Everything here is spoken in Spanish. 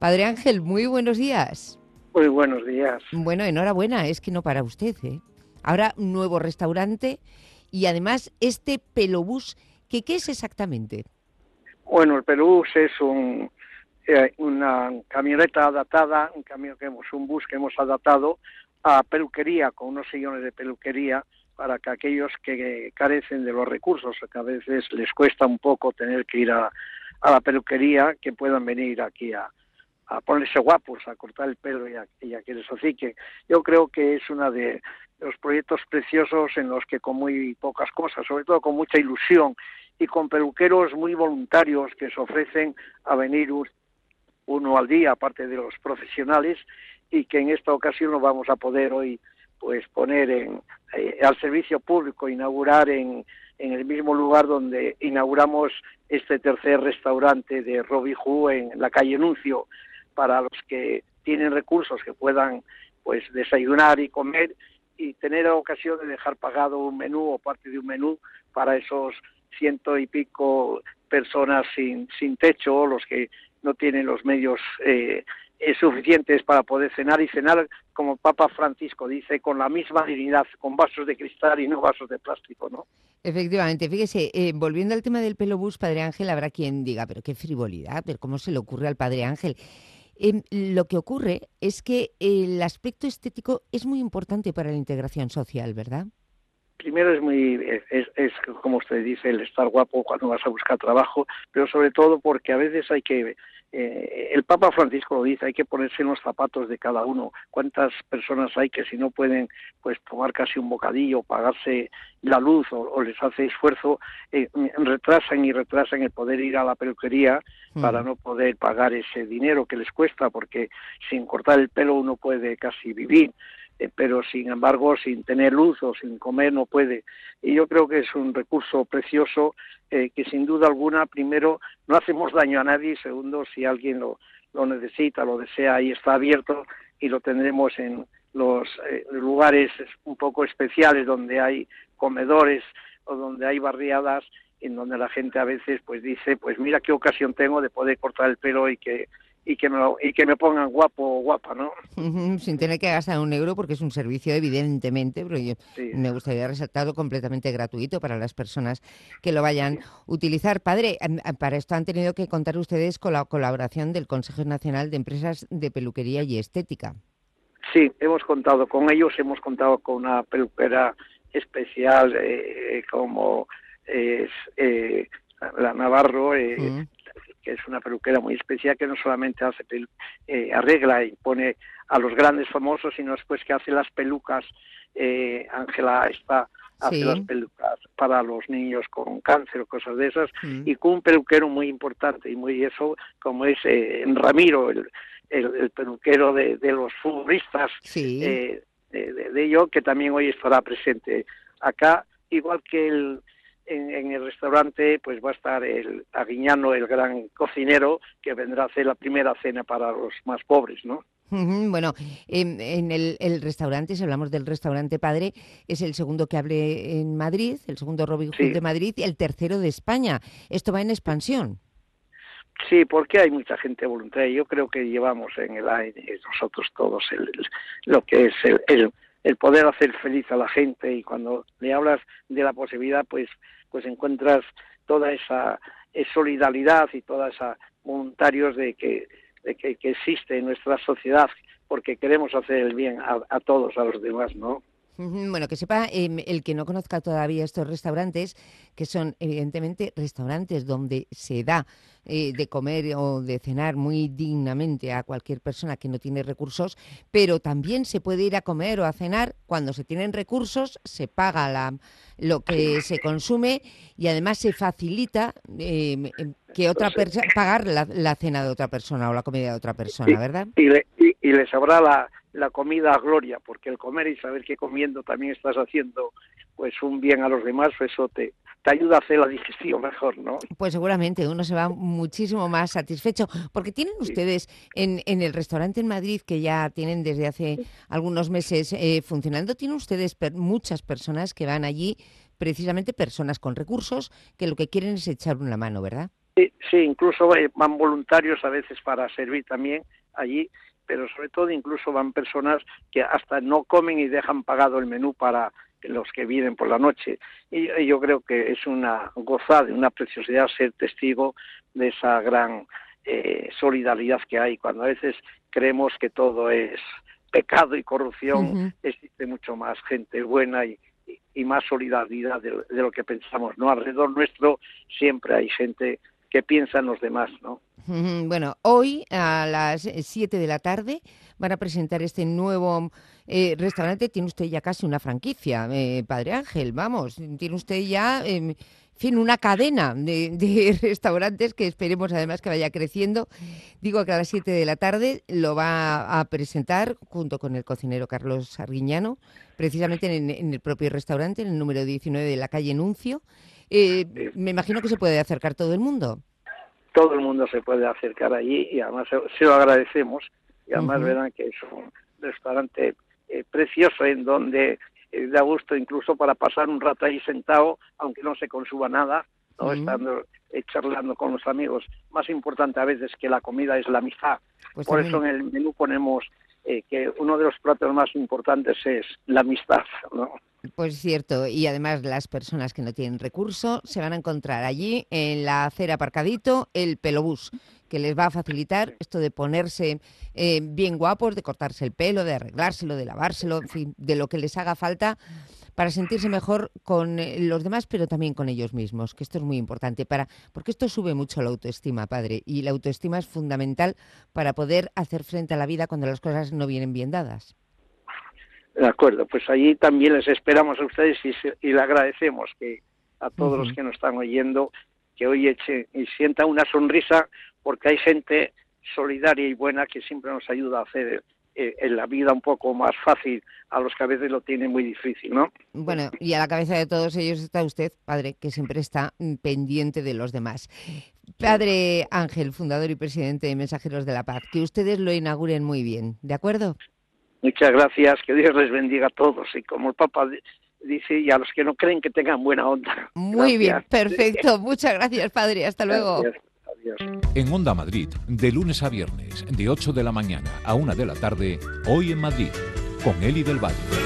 Padre Ángel, muy buenos días. Muy buenos días. Bueno, enhorabuena, es que no para usted, ¿eh? Ahora un nuevo restaurante y además este Pelobús, ¿qué es exactamente? Bueno, el Pelús es una camioneta adaptada, un bus que hemos adaptado a peluquería, con unos sillones de peluquería, para que aquellos que carecen de los recursos, que a veces les cuesta un poco tener que ir a la peluquería, que puedan venir aquí a ponerse guapos, a cortar el pelo y a que les hociquen. Yo creo que es uno de los proyectos preciosos en los que con muy pocas cosas, sobre todo con mucha ilusión y con peluqueros muy voluntarios que se ofrecen a venir uno al día, aparte de los profesionales, y que en esta ocasión lo vamos a poder hoy pues poner al servicio público, inaugurar en el mismo lugar donde inauguramos este tercer restaurante de Robin Hood en la calle Nuncio, para los que tienen recursos que puedan pues desayunar y comer y tener la ocasión de dejar pagado un menú o parte de un menú para esos 100 y pico personas sin techo, los que no tienen los medios suficientes para poder cenar, y cenar, como Papa Francisco dice, con la misma dignidad, con vasos de cristal y no vasos de plástico, ¿no? Efectivamente, fíjese, volviendo al tema del Pelobús, Padre Ángel, habrá quien diga, pero qué frivolidad, pero cómo se le ocurre al Padre Ángel. Lo que ocurre es que el aspecto estético es muy importante para la integración social, ¿verdad? Primero es como usted dice, el estar guapo cuando vas a buscar trabajo, pero sobre todo porque a veces hay que, el Papa Francisco lo dice, hay que ponerse en los zapatos de cada uno. ¿Cuántas personas hay que si no pueden pues tomar casi un bocadillo, pagarse la luz o les hace esfuerzo, retrasan el poder ir a la peluquería para no poder pagar ese dinero que les cuesta, porque sin cortar el pelo uno puede casi vivir, pero sin embargo sin tener luz o sin comer no puede. Y yo creo que es un recurso precioso que sin duda alguna, primero, no hacemos daño a nadie, y segundo, si alguien lo necesita, lo desea, ahí está abierto y lo tendremos en los lugares un poco especiales donde hay comedores o donde hay barriadas, en donde la gente a veces pues dice, pues mira qué ocasión tengo de poder cortar el pelo y que me pongan guapo o guapa, ¿no? Sin tener que gastar un euro, porque es un servicio, evidentemente, pero yo Sí, me gustaría resaltarlo, completamente gratuito para las personas que lo vayan sí. a utilizar. Padre, para esto han tenido que contar ustedes con la colaboración del Consejo Nacional de Empresas de Peluquería y Estética. Sí, hemos contado con ellos, hemos contado con una peluquera especial como es la Navarro, Mm. que es una peluquera muy especial, que no solamente arregla y pone a los grandes famosos, sino después que hace las pelucas. Ángela hace las Sí. pelucas para los niños con cáncer o cosas de esas, Mm. y con un peluquero muy importante y muy eso, como es Ramiro, el peluquero de los futbolistas, Sí. de ello, que también hoy estará presente acá, igual que en el restaurante pues va a estar el Aguiñano, el gran cocinero, que vendrá a hacer la primera cena para los más pobres, ¿no? Bueno, en el restaurante, si hablamos del restaurante Padre, es el segundo que abre en Madrid, el segundo Robin Hood Sí, de Madrid y el tercero de España. Esto va en expansión. sí, porque hay mucha gente voluntaria. Yo creo que llevamos en el aire nosotros todos lo que es el poder hacer feliz a la gente, y cuando le hablas de la posibilidad, pues encuentras toda esa solidaridad y toda esa voluntarios que existe en nuestra sociedad, porque queremos hacer el bien a todos, a los demás, ¿no? Bueno, que sepa el que no conozca todavía estos restaurantes, que son evidentemente restaurantes donde se da de comer o de cenar muy dignamente a cualquier persona que no tiene recursos, pero también se puede ir a comer o a cenar cuando se tienen recursos, se paga lo Sí. que se consume y además se facilita que otra Entonces, persona pagar la cena de otra persona o la comida de otra persona, ¿verdad? y les habrá la comida a gloria, porque el comer y saber que comiendo también estás haciendo pues un bien a los demás, eso te ayuda a hacer la digestión mejor, ¿no? Pues seguramente uno se va muchísimo más satisfecho, porque tienen Sí. ustedes en el restaurante en Madrid, que ya tienen desde hace algunos meses funcionando, tienen ustedes muchas personas que van allí, precisamente personas con recursos, que lo que quieren es echar una mano, ¿verdad? Sí, sí, incluso van voluntarios a veces para servir también allí, pero sobre todo incluso van personas que hasta no comen y dejan pagado el menú para los que vienen por la noche. Y yo creo que es una gozada, una preciosidad ser testigo de esa gran solidaridad que hay. Cuando a veces creemos que todo es pecado y corrupción, Ujú. existe mucho más gente buena y más solidaridad de lo que pensamos, ¿no? Alrededor nuestro siempre hay gente que piensa en los demás, ¿no? Ujú. Bueno, hoy a las 7 de la tarde van a presentar este nuevo restaurante. Tiene usted ya casi una franquicia, Padre Ángel, vamos, tiene usted ya, en fin, una cadena de restaurantes que esperemos además que vaya creciendo. Digo que a las 7 de la tarde lo va a presentar junto con el cocinero Carlos Arguiñano, precisamente en el propio restaurante, en el número 19 de la calle Nuncio. Me imagino que se puede acercar todo el mundo. Todo el mundo se puede acercar allí y además se lo agradecemos y además Ujú. verán que es un restaurante precioso en donde da gusto incluso para pasar un rato ahí sentado, aunque no se consuma nada, no Mm. estando charlando con los amigos. Más importante a veces que la comida es la amistad. Pues Por eso también. en el menú ponemos que uno de los platos más importantes es la amistad, ¿no? Pues cierto, y además las personas que no tienen recurso se van a encontrar allí en la acera aparcadito el pelobús, que les va a facilitar esto de ponerse bien guapos, de cortarse el pelo, de arreglárselo, de lavárselo, en fin, de lo que les haga falta para sentirse mejor con los demás, pero también con ellos mismos, que esto es muy importante, porque esto sube mucho la autoestima, padre, y la autoestima es fundamental para poder hacer frente a la vida cuando las cosas no vienen bien dadas. De acuerdo, pues allí también les esperamos a ustedes y le agradecemos que a todos los Ujú. que nos están oyendo que hoy echen y sientan una sonrisa porque hay gente solidaria y buena que siempre nos ayuda a hacer en la vida un poco más fácil a los que a veces lo tienen muy difícil, ¿no? Bueno, y a la cabeza de todos ellos está usted, padre, que siempre está pendiente de los demás. Padre Ángel, fundador y presidente de Mensajeros de la Paz, que ustedes lo inauguren muy bien, ¿de acuerdo? Muchas gracias, que Dios les bendiga a todos y como el Papa dice, y a los que no creen que tengan buena onda. Muy bien, Gracias. perfecto. Muchas gracias, padre. Hasta luego. Gracias. Adiós. En Onda Madrid, de lunes a viernes, de 8 de la mañana a 1 de la tarde, Hoy en Madrid, con Eli del Valle.